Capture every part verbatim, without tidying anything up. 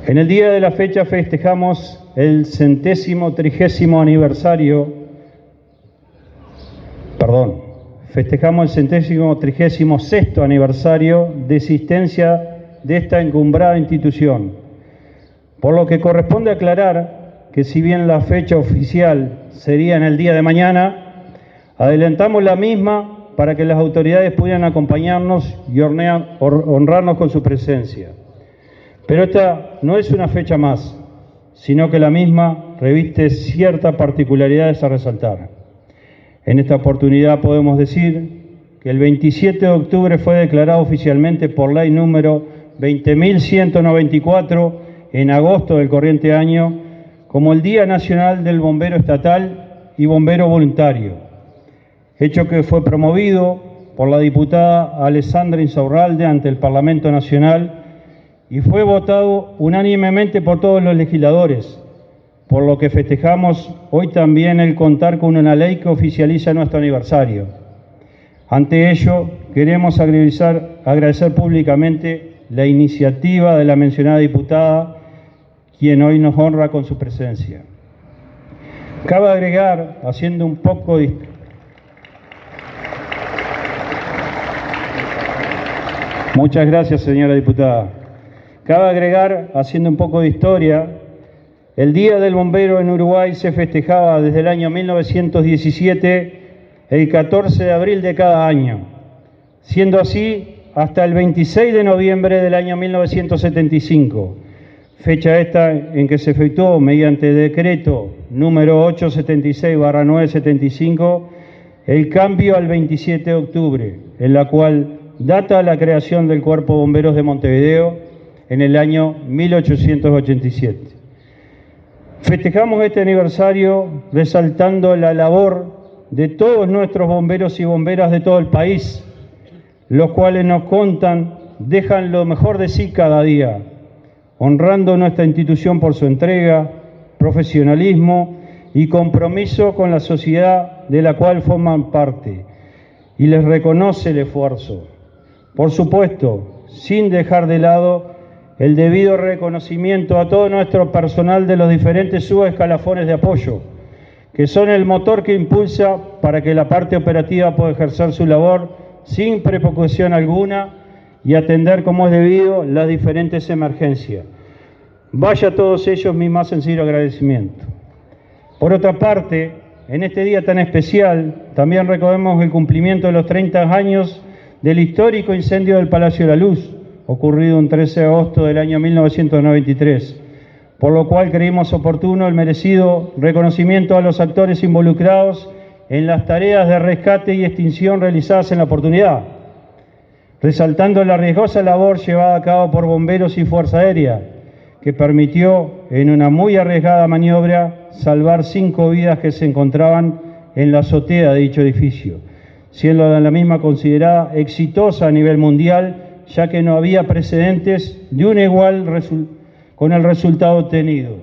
En el día de la fecha festejamos el centésimo trigésimo aniversario, perdón, festejamos el centésimo trigésimo sexto aniversario de existencia de esta encumbrada institución, por lo que corresponde aclarar que si bien la fecha oficial sería en el día de mañana, adelantamos la misma para que las autoridades pudieran acompañarnos y honrarnos con su presencia. Pero esta no es una fecha más, sino que la misma reviste ciertas particularidades a resaltar. En esta oportunidad podemos decir que el veintisiete de octubre fue declarado oficialmente por ley número veinte mil ciento noventa y cuatro en agosto del corriente año como el Día Nacional del Bombero Estatal y Bombero Voluntario, hecho que fue promovido por la diputada Alessandra Insaurralde ante el Parlamento Nacional y fue votado unánimemente por todos los legisladores, por lo que festejamos hoy también el contar con una ley que oficializa nuestro aniversario. Ante ello, queremos agradecer, agradecer públicamente la iniciativa de la mencionada diputada, quien hoy nos honra con su presencia. Cabe agregar, haciendo un poco de... Muchas gracias, señora diputada. Cabe agregar, haciendo un poco de historia, el Día del Bombero en Uruguay se festejaba desde el año mil novecientos diecisiete, el catorce de abril de cada año, siendo así hasta el veintiséis de noviembre del año mil novecientos setenta y cinco, fecha esta en que se efectuó mediante decreto número ochocientos setenta y seis barra novecientos setenta y cinco el cambio al veintisiete de octubre, en la cual data la creación del Cuerpo de Bomberos de Montevideo en el año mil ochocientos ochenta y siete. Festejamos este aniversario resaltando la labor de todos nuestros bomberos y bomberas de todo el país, los cuales nos contan, dejan lo mejor de sí cada día, honrando nuestra institución por su entrega, profesionalismo y compromiso con la sociedad de la cual forman parte, y les reconoce el esfuerzo. Por supuesto, sin dejar de lado el debido reconocimiento a todo nuestro personal de los diferentes subescalafones de apoyo, que son el motor que impulsa para que la parte operativa pueda ejercer su labor sin preocupación alguna y atender como es debido las diferentes emergencias. Vaya a todos ellos mi más sencillo agradecimiento. Por otra parte, en este día tan especial, también recordemos el cumplimiento de los treinta años del histórico incendio del Palacio de la Luz, ocurrido un trece de agosto del año mil novecientos noventa y tres, por lo cual creímos oportuno el merecido reconocimiento a los actores involucrados en las tareas de rescate y extinción realizadas en la oportunidad, resaltando la riesgosa labor llevada a cabo por bomberos y Fuerza Aérea, que permitió en una muy arriesgada maniobra salvar cinco vidas que se encontraban en la azotea de dicho edificio, siendo la misma considerada exitosa a nivel mundial, ya que no había precedentes de un igual con el resultado obtenido.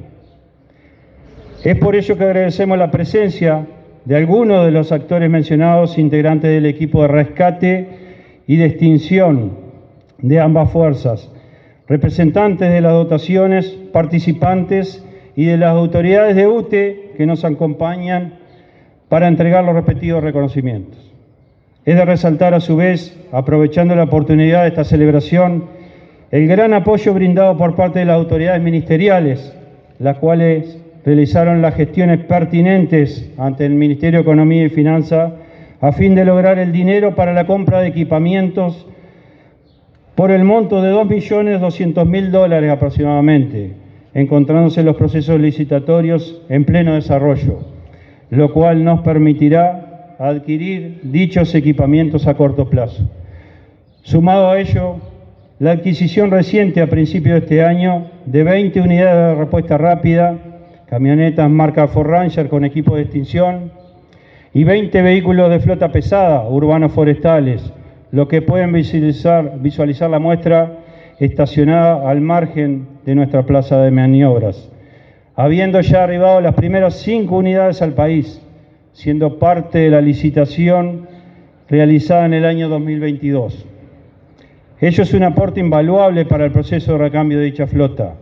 Es por ello que agradecemos la presencia de algunos de los actores mencionados, integrantes del equipo de rescate y de extinción de ambas fuerzas, representantes de las dotaciones, participantes y de las autoridades de U T E que nos acompañan para entregar los respectivos reconocimientos. Es de resaltar a su vez, aprovechando la oportunidad de esta celebración, el gran apoyo brindado por parte de las autoridades ministeriales, las cuales realizaron las gestiones pertinentes ante el Ministerio de Economía y Finanzas a fin de lograr el dinero para la compra de equipamientos por el monto de dos millones doscientos mil dólares aproximadamente, encontrándose los procesos licitatorios en pleno desarrollo, lo cual nos permitirá adquirir dichos equipamientos a corto plazo. Sumado a ello, la adquisición reciente a principios de este año de veinte unidades de respuesta rápida, camionetas marca Ford Ranger con equipo de extinción y veinte vehículos de flota pesada, urbanos forestales, lo que pueden visualizar, visualizar la muestra estacionada al margen de nuestra plaza de maniobras, habiendo ya arribado las primeras cinco unidades al país, siendo parte de la licitación realizada en el año dos mil veintidós. Ello es un aporte invaluable para el proceso de recambio de dicha flota,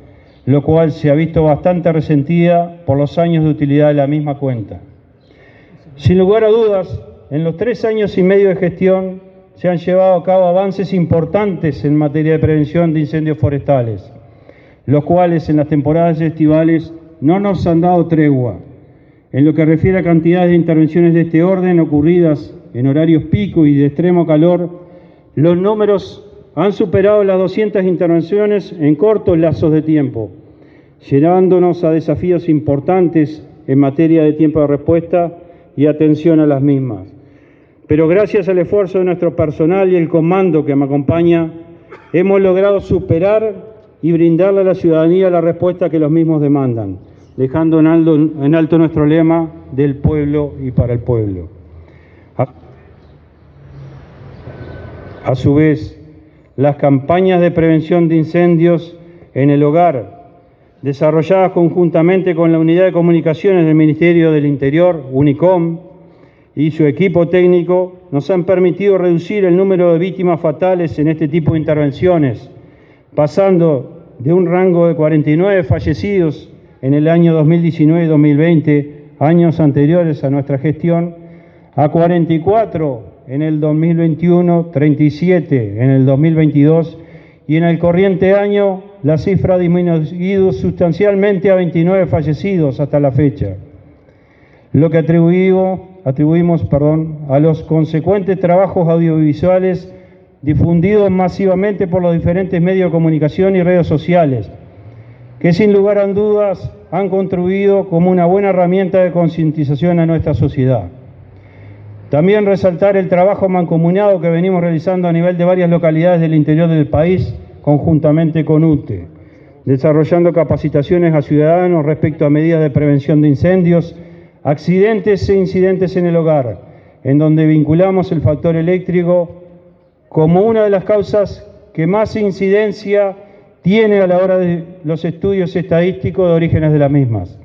lo cual se ha visto bastante resentida por los años de utilidad de la misma cuenta. Sin lugar a dudas, en los tres años y medio de gestión se han llevado a cabo avances importantes en materia de prevención de incendios forestales, los cuales en las temporadas estivales no nos han dado tregua. En lo que refiere a cantidades de intervenciones de este orden ocurridas en horarios pico y de extremo calor, los números han superado las doscientas intervenciones en cortos lazos de tiempo, llevándonos a desafíos importantes en materia de tiempo de respuesta y atención a las mismas. Pero gracias al esfuerzo de nuestro personal y el comando que me acompaña, hemos logrado superar y brindarle a la ciudadanía la respuesta que los mismos demandan, dejando en alto, en alto nuestro lema del pueblo y para el pueblo. A, a su vez, las campañas de prevención de incendios en el hogar, desarrolladas conjuntamente con la Unidad de Comunicaciones del Ministerio del Interior, UNICOM, y su equipo técnico, nos han permitido reducir el número de víctimas fatales en este tipo de intervenciones, pasando de un rango de cuarenta y nueve fallecidos en el año dos mil diecinueve y dos mil veinte, años anteriores a nuestra gestión, a cuarenta y cuatro en el dos mil veintiuno, treinta y siete en el dos mil veintidós, y en el corriente año la cifra ha disminuido sustancialmente a veintinueve fallecidos hasta la fecha, lo que atribuimos, atribuimos perdón, a los consecuentes trabajos audiovisuales difundidos masivamente por los diferentes medios de comunicación y redes sociales, que sin lugar a dudas han contribuido como una buena herramienta de concientización a nuestra sociedad. También resaltar el trabajo mancomunado que venimos realizando a nivel de varias localidades del interior del país, conjuntamente con U T E, desarrollando capacitaciones a ciudadanos respecto a medidas de prevención de incendios, accidentes e incidentes en el hogar, en donde vinculamos el factor eléctrico como una de las causas que más incidencia tiene a la hora de los estudios estadísticos de orígenes de las mismas.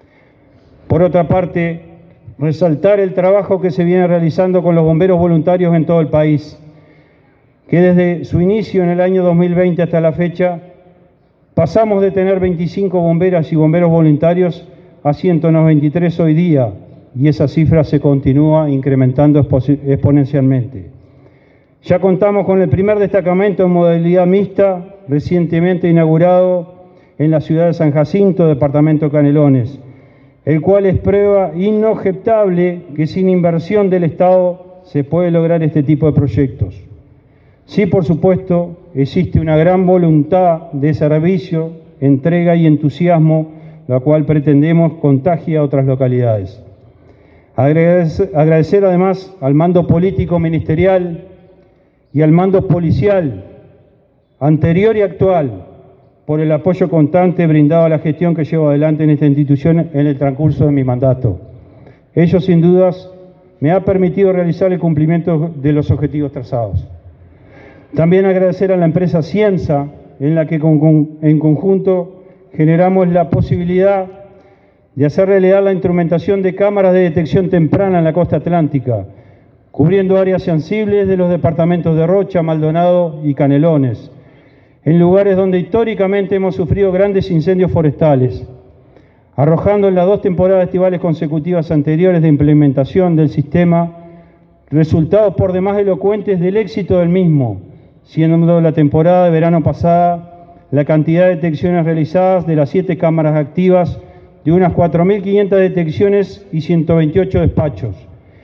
Por otra parte, resaltar el trabajo que se viene realizando con los bomberos voluntarios en todo el país, que desde su inicio en el año dos mil veinte hasta la fecha, pasamos de tener veinticinco bomberas y bomberos voluntarios a ciento noventa y tres hoy día, y esa cifra se continúa incrementando exponencialmente. Ya contamos con el primer destacamento en modalidad mixta, recientemente inaugurado en la ciudad de San Jacinto, departamento de Canelones, el cual es prueba inobjetable que sin inversión del Estado se puede lograr este tipo de proyectos. Sí, por supuesto, existe una gran voluntad de servicio, entrega y entusiasmo, la cual pretendemos contagie a otras localidades. Agradecer, agradecer además al mando político ministerial y al mando policial, anterior y actual, por el apoyo constante brindado a la gestión que llevo adelante en esta institución en el transcurso de mi mandato. Ello, sin dudas, me ha permitido realizar el cumplimiento de los objetivos trazados. También agradecer a la empresa Ciensa, en la que con, con, en conjunto generamos la posibilidad de hacer realidad la instrumentación de cámaras de detección temprana en la costa atlántica, cubriendo áreas sensibles de los departamentos de Rocha, Maldonado y Canelones, en lugares donde históricamente hemos sufrido grandes incendios forestales, arrojando en las dos temporadas estivales consecutivas anteriores de implementación del sistema resultados por demás elocuentes del éxito del mismo, siendo la temporada de verano pasada la cantidad de detecciones realizadas de las siete cámaras activas de unas cuatro mil quinientas detecciones y ciento veintiocho despachos,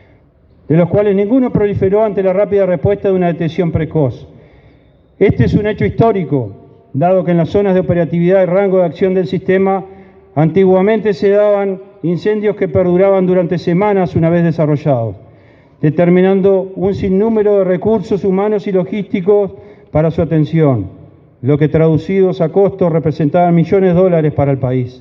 de los cuales ninguno proliferó ante la rápida respuesta de una detección precoz. Este es un hecho histórico, dado que en las zonas de operatividad y rango de acción del sistema antiguamente se daban incendios que perduraban durante semanas una vez desarrollados, determinando un sinnúmero de recursos humanos y logísticos para su atención, lo que traducidos a costos representaban millones de dólares para el país.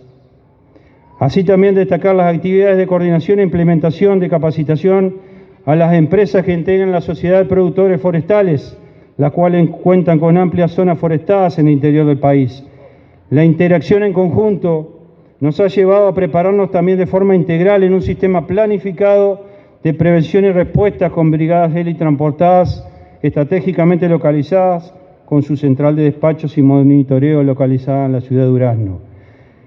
Así también destacar las actividades de coordinación e implementación de capacitación a las empresas que integran la Sociedad de Productores Forestales, las cuales cuentan con amplias zonas forestadas en el interior del país. La interacción en conjunto nos ha llevado a prepararnos también de forma integral en un sistema planificado de prevención y respuesta con brigadas heli transportadas estratégicamente localizadas, con su central de despachos y monitoreo localizada en la ciudad de Durazno.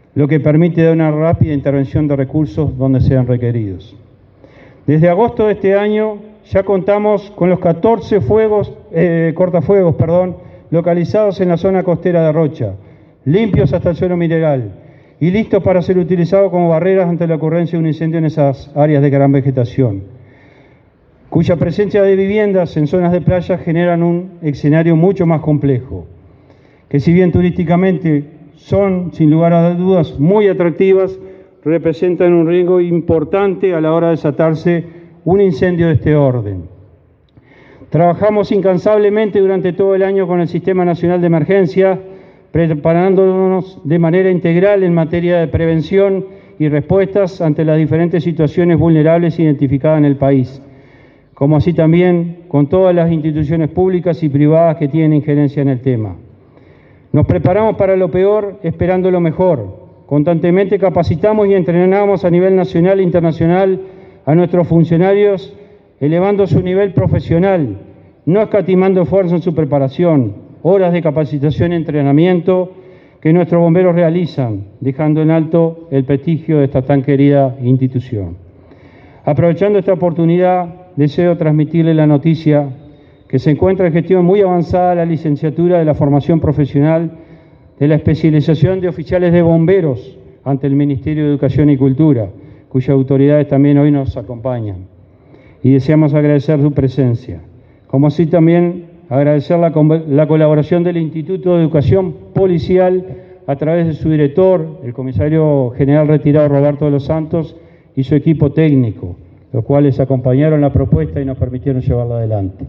lo que permite dar una rápida intervención de recursos donde sean requeridos. Desde agosto de este año ya contamos con los catorce fuegos, eh, cortafuegos perdón, localizados en la zona costera de Rocha, limpios hasta el suelo mineral y listos para ser utilizados como barreras ante la ocurrencia de un incendio en esas áreas de gran vegetación, cuya presencia de viviendas en zonas de playa generan un escenario mucho más complejo, que si bien turísticamente son, sin lugar a dudas, muy atractivas, representan un riesgo importante a la hora de desatarse un incendio de este orden. Trabajamos incansablemente durante todo el año con el Sistema Nacional de Emergencia, preparándonos de manera integral en materia de prevención y respuestas ante las diferentes situaciones vulnerables identificadas en el país, como así también con todas las instituciones públicas y privadas que tienen injerencia en el tema. Nos preparamos para lo peor esperando lo mejor. Constantemente capacitamos y entrenamos a nivel nacional e internacional a nuestros funcionarios, elevando su nivel profesional, no escatimando esfuerzo en su preparación, horas de capacitación y entrenamiento que nuestros bomberos realizan, dejando en alto el prestigio de esta tan querida institución. Aprovechando esta oportunidad, deseo transmitirle la noticia que se encuentra en gestión muy avanzada la licenciatura de la formación profesional de la especialización de oficiales de bomberos ante el Ministerio de Educación y Cultura, cuyas autoridades también hoy nos acompañan. Y deseamos agradecer su presencia, como así también agradecer la, la colaboración del Instituto de Educación Policial a través de su director, el comisario general retirado Roberto de los Santos, y su equipo técnico, los cuales acompañaron la propuesta y nos permitieron llevarla adelante.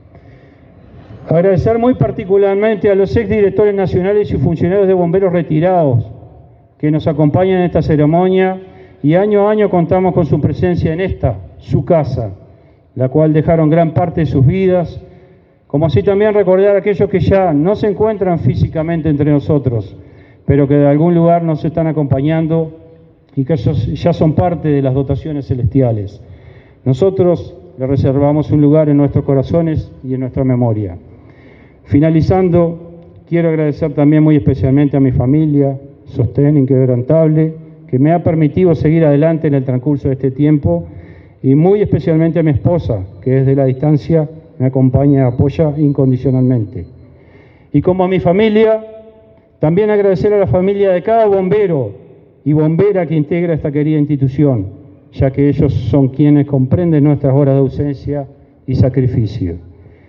Agradecer muy particularmente a los exdirectores nacionales y funcionarios de bomberos retirados que nos acompañan en esta ceremonia y año a año contamos con su presencia en esta, su casa, la cual dejaron gran parte de sus vidas, como así también recordar a aquellos que ya no se encuentran físicamente entre nosotros, pero que de algún lugar nos están acompañando y que ya son parte de las dotaciones celestiales. Nosotros les reservamos un lugar en nuestros corazones y en nuestra memoria. Finalizando, quiero agradecer también muy especialmente a mi familia, sostén inquebrantable, que me ha permitido seguir adelante en el transcurso de este tiempo, y muy especialmente a mi esposa, que desde la distancia me acompaña y apoya incondicionalmente. Y como a mi familia, también agradecer a la familia de cada bombero y bombera que integra esta querida institución, ya que ellos son quienes comprenden nuestras horas de ausencia y sacrificio.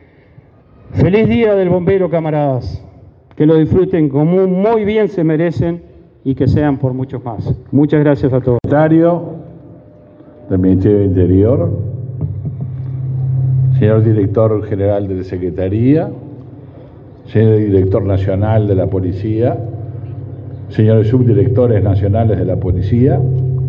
Feliz Día del Bombero, camaradas. Que lo disfruten como muy bien se merecen y que sean por muchos más. Muchas gracias a todos. Secretario del Ministerio del Interior, señor Director General de la Secretaría, señor Director Nacional de la Policía, señores Subdirectores Nacionales de la Policía,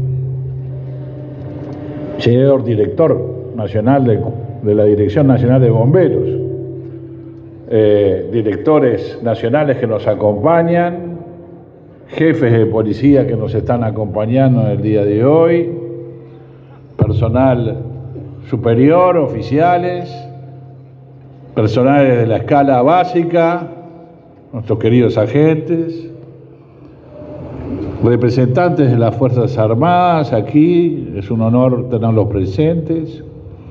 señor Director Nacional de, de la Dirección Nacional de Bomberos, eh, directores nacionales que nos acompañan, jefes de policía que nos están acompañando en el día de hoy, personal superior, oficiales, personales de la escala básica, nuestros queridos agentes, representantes de las Fuerzas Armadas aquí, es un honor tenerlos presentes,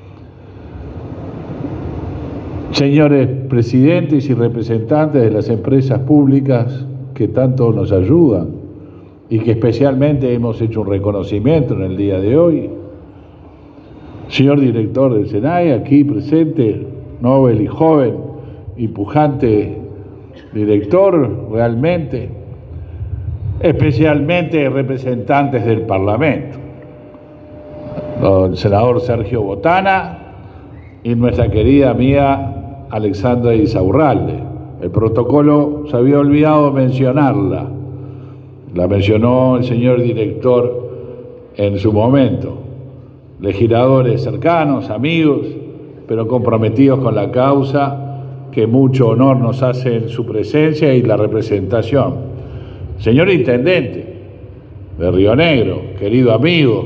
señores presidentes y representantes de las empresas públicas que tanto nos ayudan y que especialmente hemos hecho un reconocimiento en el día de hoy, señor director del SENAI aquí presente, Nobel y joven y pujante director realmente, especialmente representantes del Parlamento, el senador Sergio Botana y nuestra querida amiga Alexandra Isaurralde. El protocolo se había olvidado mencionarla, la mencionó el señor director en su momento. Legisladores cercanos, amigos, pero comprometidos con la causa, que mucho honor nos hace en su presencia y la representación. Señor Intendente de Río Negro, querido amigo,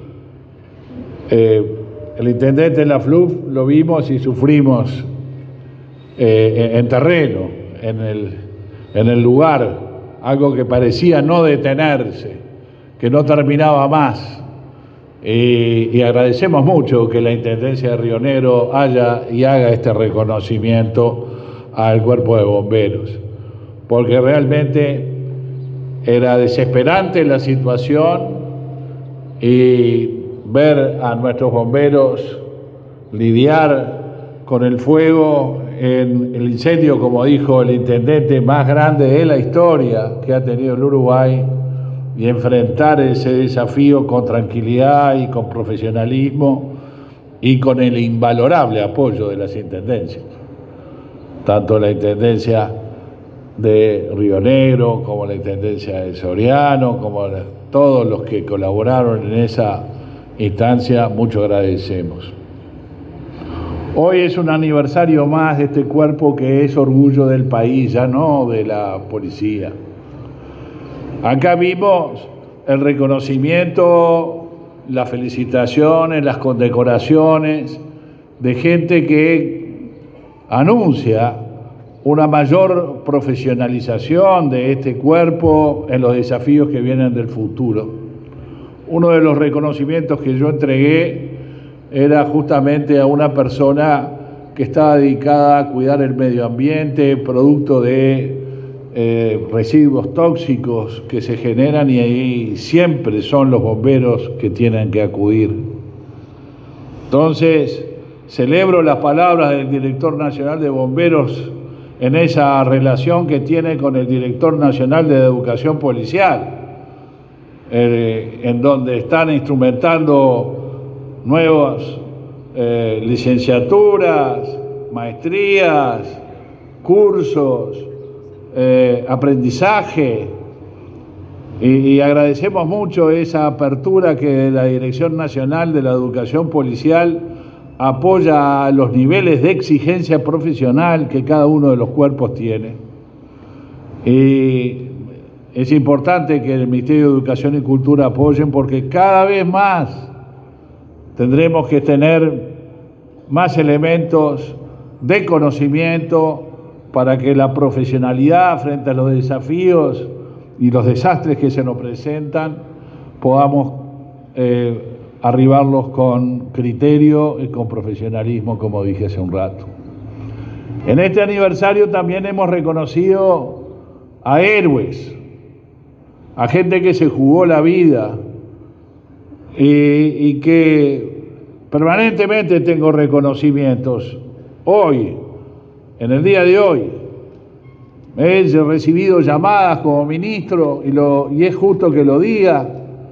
eh, el Intendente de la F L U F lo vimos y sufrimos eh, en terreno, en el, en el lugar algo que parecía no detenerse, que no terminaba más. Y, y agradecemos mucho que la Intendencia de Río Negro haya y haga este reconocimiento al Cuerpo de Bomberos, porque realmente era desesperante la situación y ver a nuestros bomberos lidiar con el fuego en el incendio, como dijo el intendente, más grande de la historia que ha tenido el Uruguay, y enfrentar ese desafío con tranquilidad y con profesionalismo y con el invalorable apoyo de las intendencias, tanto la Intendencia de Río Negro como la Intendencia de Soriano, como la, todos los que colaboraron en esa instancia, mucho agradecemos. Hoy es un aniversario más de este cuerpo que es orgullo del país, ya no de la policía. Acá vimos el reconocimiento, las felicitaciones, las condecoraciones de gente que anuncia una mayor profesionalización de este cuerpo en los desafíos que vienen del futuro. Uno de los reconocimientos que yo entregué era justamente a una persona que estaba dedicada a cuidar el medio ambiente, producto de eh, residuos tóxicos que se generan, y ahí siempre son los bomberos que tienen que acudir. Entonces, celebro las palabras del director nacional de bomberos en esa relación que tiene con el director nacional de educación policial, eh, en donde están instrumentando nuevas eh, licenciaturas, maestrías, cursos, eh, aprendizaje, y, y agradecemos mucho esa apertura que la Dirección Nacional de la Educación Policial apoya a los niveles de exigencia profesional que cada uno de los cuerpos tiene. Y es importante que el Ministerio de Educación y Cultura apoyen, porque cada vez más tendremos que tener más elementos de conocimiento para que la profesionalidad frente a los desafíos y los desastres que se nos presentan podamos eh, arribarlos con criterio y con profesionalismo, como dije hace un rato. En este aniversario también hemos reconocido a héroes, a gente que se jugó la vida y, y que permanentemente tengo reconocimientos. Hoy, en el día de hoy, he recibido llamadas como ministro, y, lo, y es justo que lo diga,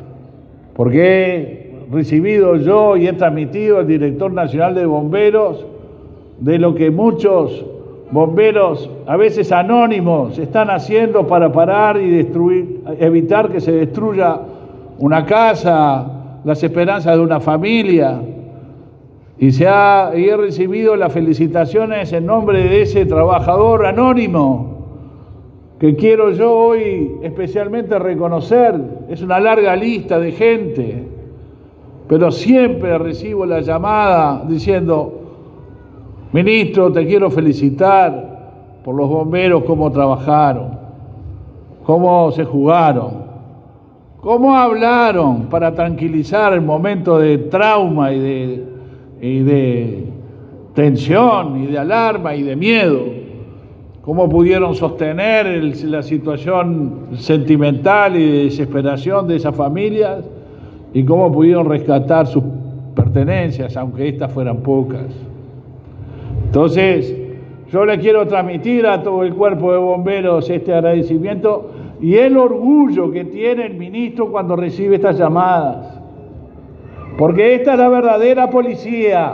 porque he recibido yo y he transmitido al director nacional de bomberos de lo que muchos bomberos, a veces anónimos, están haciendo para parar y destruir, evitar que se destruya una casa, las esperanzas de una familia. Y, se ha, y he recibido las felicitaciones en nombre de ese trabajador anónimo, que quiero yo hoy especialmente reconocer. Es una larga lista de gente, pero siempre recibo la llamada diciendo: ministro, te quiero felicitar por los bomberos, cómo trabajaron, cómo se jugaron, cómo hablaron para tranquilizar el momento de trauma y de, y de tensión y de alarma y de miedo, cómo pudieron sostener el, la situación sentimental y de desesperación de esas familias, y cómo pudieron rescatar sus pertenencias, aunque estas fueran pocas. Entonces, yo le quiero transmitir a todo el cuerpo de bomberos este agradecimiento y el orgullo que tiene el ministro cuando recibe estas llamadas. Porque esta es la verdadera policía.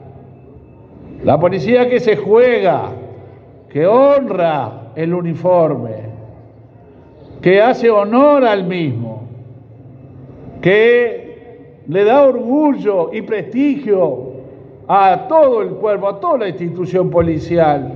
La policía que se juega, que honra el uniforme, que hace honor al mismo, que le da orgullo y prestigio a todo el cuerpo, a toda la institución policial,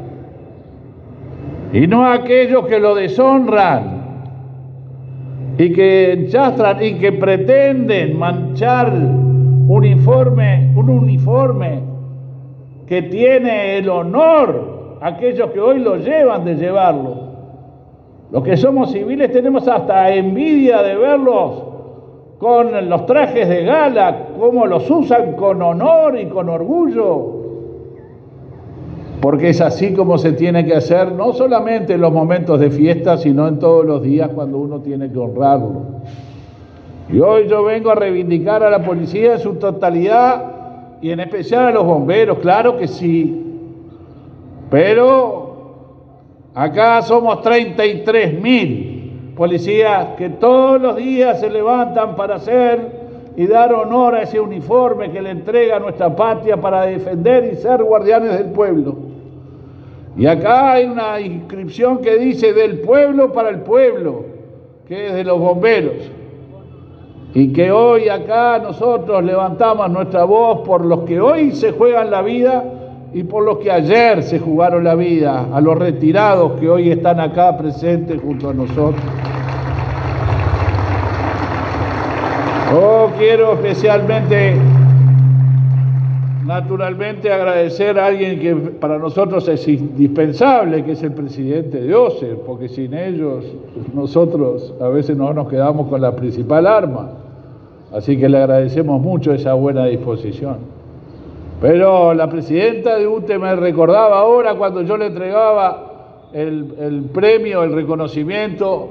y no a aquellos que lo deshonran y que enchastran y que pretenden manchar un uniforme, un uniforme que tiene el honor aquellos que hoy lo llevan de llevarlo. Los que somos civiles tenemos hasta envidia de verlos con los trajes de gala, cómo los usan con honor y con orgullo, porque es así como se tiene que hacer, no solamente en los momentos de fiesta, sino en todos los días cuando uno tiene que honrarlo. Y hoy yo vengo a reivindicar a la policía en su totalidad y en especial a los bomberos, claro que sí, pero acá somos treinta y tres mil policías que todos los días se levantan para hacer y dar honor a ese uniforme que le entrega a nuestra patria para defender y ser guardianes del pueblo. Y acá hay una inscripción que dice del pueblo para el pueblo, que es de los bomberos. Y que hoy acá nosotros levantamos nuestra voz por los que hoy se juegan la vida y por los que ayer se jugaron la vida, a los retirados que hoy están acá presentes junto a nosotros. Yo quiero especialmente, naturalmente, agradecer a alguien que para nosotros es indispensable, que es el presidente de O C E, porque sin ellos nosotros a veces no nos quedamos con la principal arma. Así que le agradecemos mucho esa buena disposición. Pero la presidenta de U T E me recordaba ahora cuando yo le entregaba el, el premio, el reconocimiento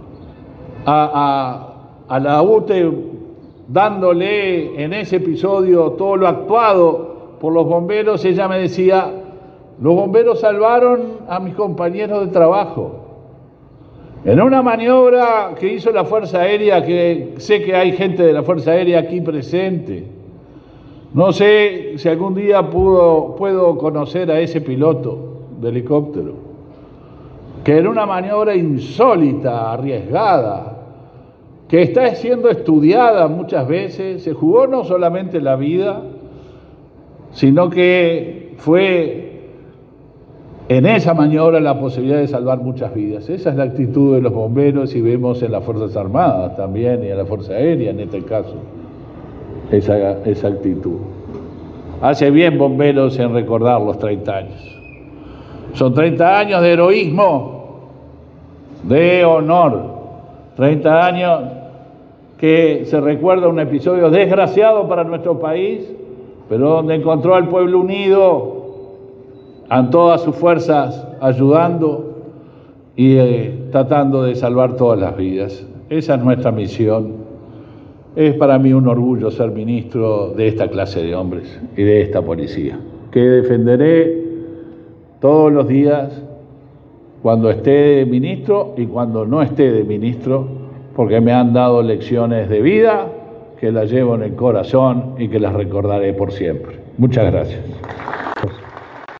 a, a, a la U T E, dándole en ese episodio todo lo actuado por los bomberos. Ella me decía, los bomberos salvaron a mis compañeros de trabajo. En una maniobra que hizo la Fuerza Aérea, que sé que hay gente de la Fuerza Aérea aquí presente, no sé si algún día pudo, puedo conocer a ese piloto de helicóptero, que en una maniobra insólita, arriesgada, que está siendo estudiada muchas veces, se jugó no solamente la vida, sino que fue en esa maniobra la posibilidad de salvar muchas vidas. Esa es la actitud de los bomberos y vemos en las Fuerzas Armadas también y en la Fuerza Aérea en este caso, esa, esa actitud. Hace bien bomberos en recordar los treinta años. Son treinta años de heroísmo, de honor, treinta años que se recuerda un episodio desgraciado para nuestro país, pero donde encontró al pueblo unido, a todas sus fuerzas ayudando y eh, tratando de salvar todas las vidas. Esa es nuestra misión. Es para mí un orgullo ser ministro de esta clase de hombres y de esta policía, que defenderé todos los días cuando esté de ministro y cuando no esté de ministro, porque me han dado lecciones de vida que las llevo en el corazón y que las recordaré por siempre. Muchas gracias.